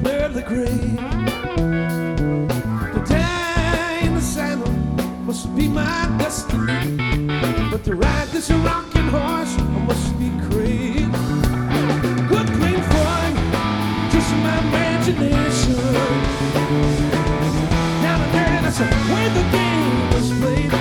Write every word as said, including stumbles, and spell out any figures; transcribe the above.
an early grave. To die in the saddle must be my destiny, but to ride this rocking horse I must be crazy. Good plain fun, just my imagination. Now and then I say, where the game was played.